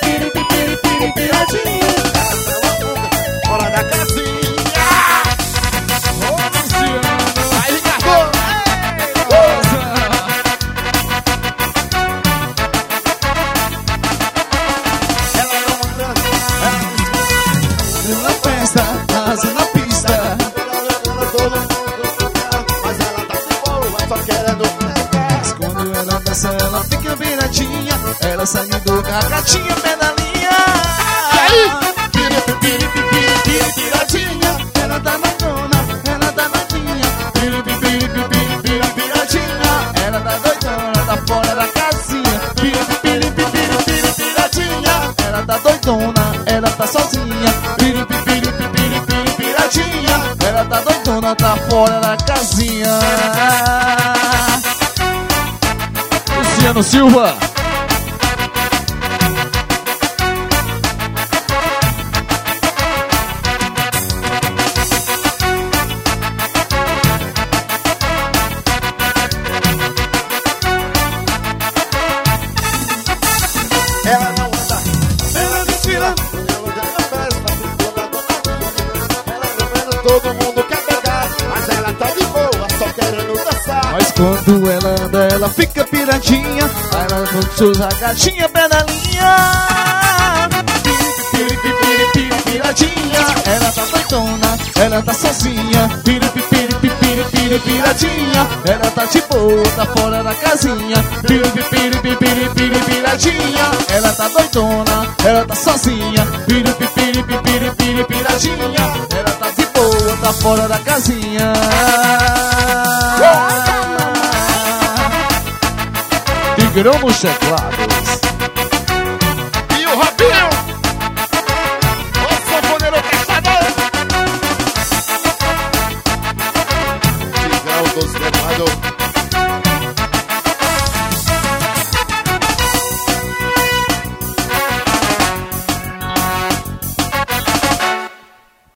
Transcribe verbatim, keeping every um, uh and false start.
piradinha. Fora da casinha. Ô, Luciano. Vai, Ricardo. Ela não anda, ela Na festa, asa na pista. todo mundo toca, mas ela tá de boa, só querendo pegar. Mas quando ela dança, ela fica viradinha. Ela sai do carro, gatinha, pedalinha. E aí? Pira, pira, pira, pira, piradinha. Ela tá doidona, ela tá doidinha. Pira, pira, pira, pira, pira, piradinha. Ela tá doidona, tá fora da casinha. Pira, pira, pira, pira, pira, piradinha. Ela tá doidona, ela tá sozinha. Pira, pira, pira, pira, pira, piradinha. Ela tá doidona, tá fora da casinha. Luciano Silva. Ela não anda, ela desfila. Ela anda na festa, toda dona. Ela não vendo, todo mundo quer pegar, mas ela tá de boa, só querendo dançar. Mas quando ela anda, ela fica piradinha. Ela com suas gatinha, pedalinha. Pira, pira, pira, pira, piradinha. Ela tá doidona, ela tá sozinha. Pira, pira, pira, pira, pira, piradinha. Ela tá de boa, tá fora da casinha. Pira, pira, pira, pira, pira, piradinha. Ela tá doidona, ela tá sozinha. Pira, pira, pira, pira, pira, piradinha. Ela tá de boa, tá fora da casinha. Tigrão no checlado.